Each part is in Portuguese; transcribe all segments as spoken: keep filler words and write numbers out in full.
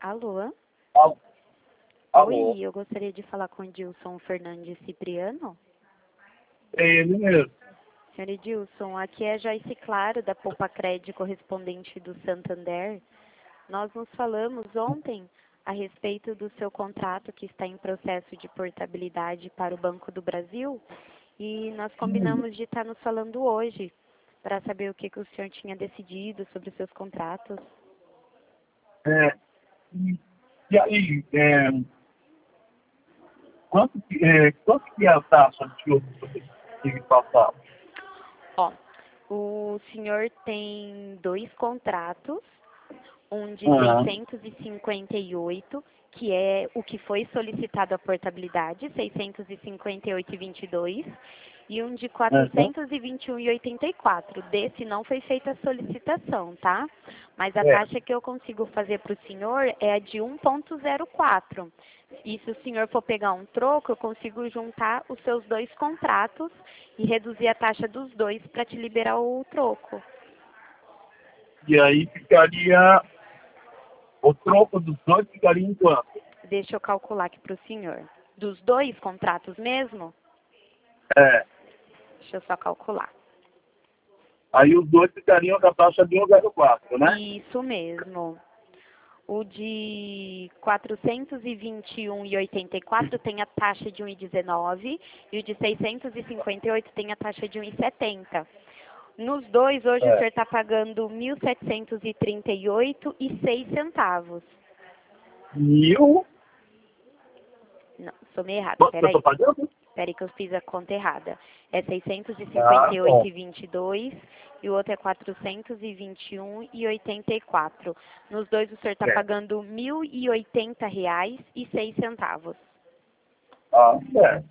Alô? Alô? Alô? Oi, eu gostaria de falar com o Edilson Fernandes Cipriano. É ele mesmo. Senhor Edilson, aqui é Joyce Claro, da Poupa Cred, correspondente do Santander. Nós nos falamos ontem a respeito do seu contrato que está em processo de portabilidade para o Banco do Brasil e nós combinamos de estar nos falando hoje para saber o que, que o senhor tinha decidido sobre os seus contratos. É, e, e aí, é, quanto, que, é, quanto que é a taxa de juros que tem que passar? Ó, o senhor tem dois contratos, um de Ah, seiscentos e cinquenta e oito, que é o que foi solicitado a portabilidade, seiscentos e cinquenta e oito e vinte e dois, e um de uhum, quatrocentos e vinte e um e oitenta e quatro. Desse não foi feita a solicitação, tá? Mas a é, taxa que eu consigo fazer para o senhor é a de um ponto zero quatro. E se o senhor for pegar um troco, eu consigo juntar os seus dois contratos e reduzir a taxa dos dois para te liberar o troco. e aí ficaria, o troco dos dois ficaria em quanto? Deixa eu calcular aqui para o senhor. Dos dois contratos mesmo? É, Deixa eu só calcular. aí os dois ficariam com a taxa de um vírgula zero quatro, né? Isso mesmo. O de quatrocentos e vinte e um e oitenta e quatro tem a taxa de um vírgula dezenove e o de seiscentos e cinquenta e oito tem a taxa de um vírgula setenta. Nos dois, hoje o É, senhor está pagando mil setecentos e trinta e oito e seis centavos. mil, Não, somei errado, quanto que eu estou peraí. pagando? Peraí que eu fiz a conta errada. É seiscentos e cinquenta Ah, e oito bom, e vinte e dois e o outro é quatrocentos e vinte e um e oitenta e quatro. Nos dois o senhor está é, pagando mil e oitenta reais e seis centavos. ah, é.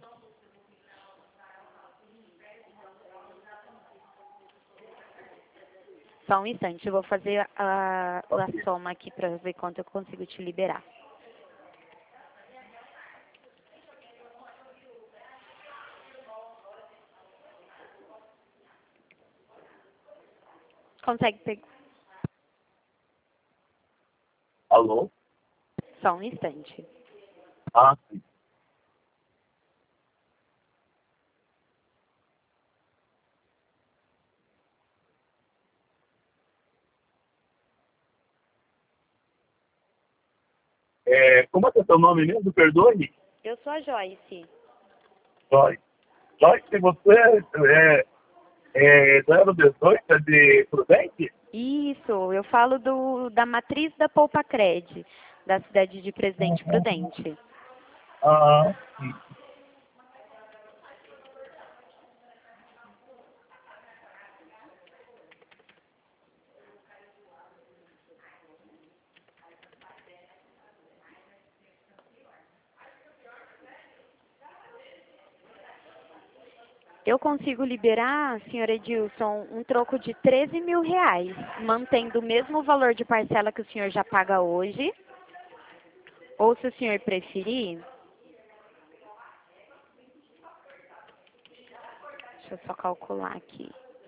Só um instante, eu vou fazer a, a soma aqui para ver quanto eu consigo te liberar. Consegue pegar? Alô? Só um instante. Ah, sim. É, como é que é seu nome mesmo? Perdoe? Eu sou a Joyce. Joyce. Joyce, você é, é zero dezoito, é de Prudente? Isso, eu falo do, da matriz da Poupa Cred, da cidade de Presidente Prudente. Ah, sim. Eu consigo liberar, senhor Edilson, um troco de treze mil reais, mantendo o mesmo valor de parcela que o senhor já paga hoje. Ou se o senhor preferir, deixa eu só calcular aqui.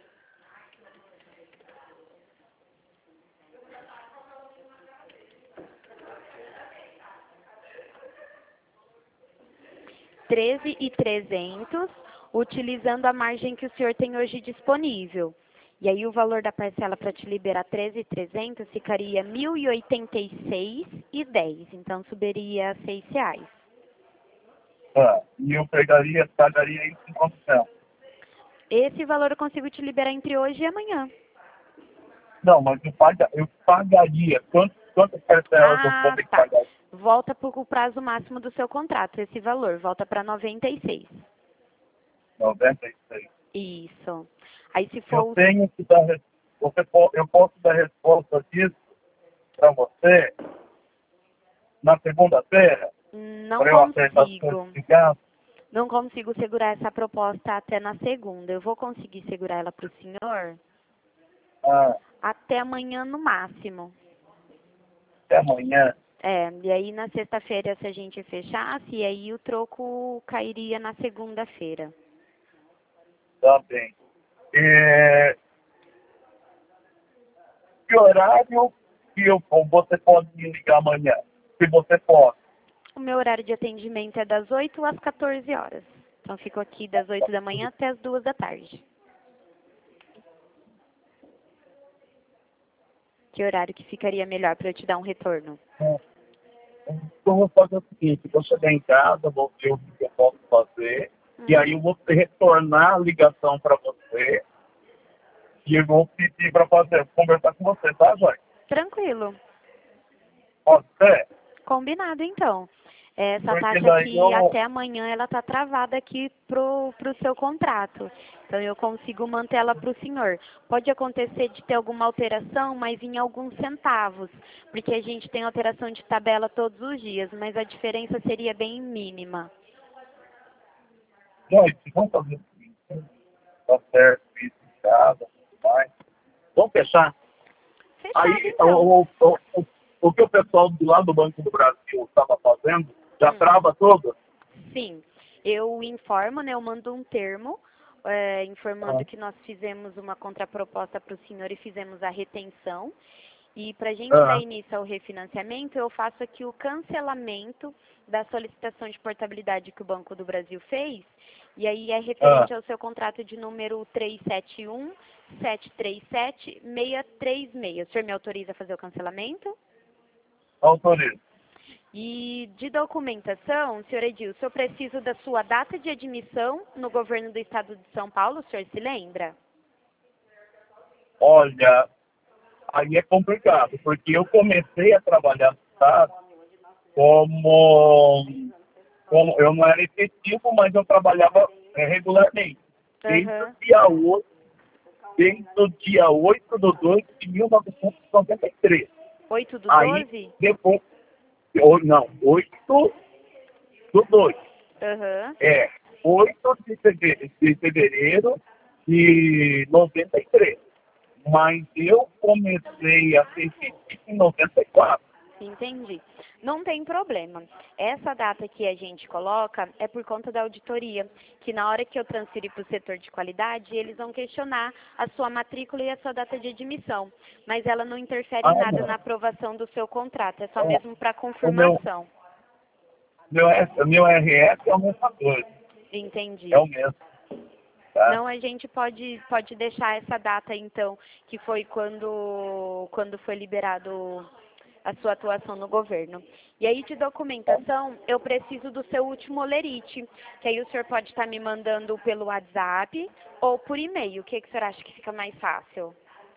treze mil e trezentos, utilizando a margem que o senhor tem hoje disponível. E aí o valor da parcela para te liberar treze mil e trezentos ficaria mil e oitenta e seis e dez, então subiria a seis reais. Ah, e eu pegaria, pagaria isso em quanto tempo? Esse valor eu consigo te liberar entre hoje e amanhã. Não, mas eu, paga, eu pagaria. Quanto, quantas parcelas eu vou Ah, ter que tá. pagar? Volta para o prazo máximo do seu contrato, esse valor, volta para noventa e seis. noventa e seis. Isso. Aí se Eu for o... tenho que dar, res- você, po- eu posso dar resposta disso para você na segunda-feira, Não para eu acertar as coisas consigo. de casa. Não consigo segurar essa proposta até na segunda. Eu vou conseguir segurar ela para o senhor Ah, até amanhã no máximo. até amanhã. É, e aí na sexta-feira se a gente fechasse, e aí o troco cairia na segunda-feira. Tá bem. É, que horário que eu, você pode me ligar amanhã? se você pode. O meu horário de atendimento é das oito às quatorze horas. Então, fico aqui das oito da manhã até as duas da tarde. Que horário que ficaria melhor para eu te dar um retorno? É. Então, eu vou fazer o seguinte, vou chegar em casa, vou ver o que eu posso fazer, Hum. e aí eu vou retornar a ligação para você, e eu vou pedir para fazer, conversar com você, tá, Joy? Tranquilo. Pode ser? Combinado, então. Essa Porque taxa daí aqui, eu... até amanhã, ela está travada aqui pro, pro seu contrato. Então, eu consigo manter ela para o senhor. Pode acontecer de ter alguma alteração, mas em alguns centavos. Porque a gente tem alteração de tabela todos os dias, mas a diferença seria bem mínima. Joy, vamos fazer o seguinte, tá certo, isso, em casa, tudo mais. Vamos fechar? Fechado, Aí, então. o, o, o, o que o pessoal do lado do Banco do Brasil estava fazendo, já Hum. trava tudo? Sim, eu informo, né, eu mando um termo é, informando Ah. que nós fizemos uma contraproposta para o senhor e fizemos a retenção. E para a gente dar Ah. início ao refinanciamento, eu faço aqui o cancelamento da solicitação de portabilidade que o Banco do Brasil fez. E aí é referente Ah. ao seu contrato de número três sete um, sete três sete, seis três seis. O senhor me autoriza a fazer o cancelamento? Autorizo. E de documentação, senhor Edilson, eu preciso da sua data de admissão no governo do estado de São Paulo, o senhor se lembra? Olha, aí é complicado, porque eu comecei a trabalhar no estado como, como eu não era efetivo, mas eu trabalhava é, regularmente. Desde Aham. o dia oito, desde o dia oito de dois de mil novecentos e noventa e três. oito do Aí, doze? depois, ou não, oito do dois. Aham. É, oito de fevereiro, de fevereiro de noventa e três. Mas eu comecei a ser efetivo em noventa e quatro. Entendi. Não tem problema. Essa data que a gente coloca é por conta da auditoria, que na hora que eu transferir para o setor de qualidade, eles vão questionar a sua matrícula e a sua data de admissão. Mas ela não interfere Ah, em nada não. na aprovação do seu contrato, é só Ó, mesmo para o meu, confirmação. meu, o meu R S é o mesmo coisa. Entendi. É o mesmo. Tá? Não, a gente pode, pode deixar essa data, então, que foi quando, quando foi liberado a sua atuação no governo. E aí, de documentação, eu preciso do seu último olerite, que aí o senhor pode estar me mandando pelo WhatsApp ou por e-mail. O que, que o senhor acha que fica mais fácil?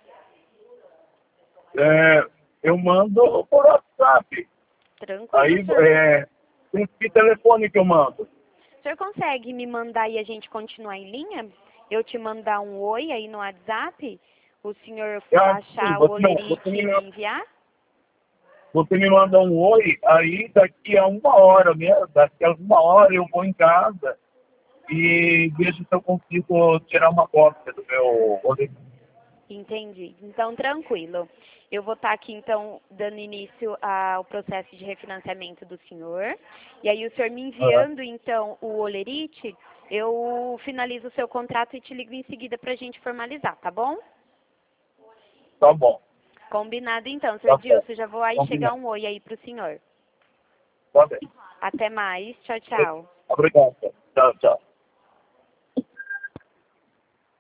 É, eu mando por WhatsApp. Tranquilo, Aí, senhor. é, tem que telefone que eu mando. O senhor consegue me mandar e a gente continuar em linha? Eu te mandar um oi aí no WhatsApp? O senhor Eu acho que sim, achar o você, não, você, olerite me, e me enviar? você me manda um oi, aí daqui a uma hora mesmo, daqui a uma hora eu vou em casa e vejo se eu consigo tirar uma cópia do meu boletim. Entendi. Então, tranquilo. Eu vou estar aqui, então, dando início ao processo de refinanciamento do senhor. E aí, o senhor me Ah, enviando, então, o olerite, eu finalizo o seu contrato e te ligo em seguida para a gente formalizar, tá bom? tá bom. Combinado, então, senhor Tá certo. Dilson. Já vou aí chegar Combinado. um oi aí para o senhor. Tá bem. Até mais. Tchau, tchau. Obrigado. Tchau, tchau.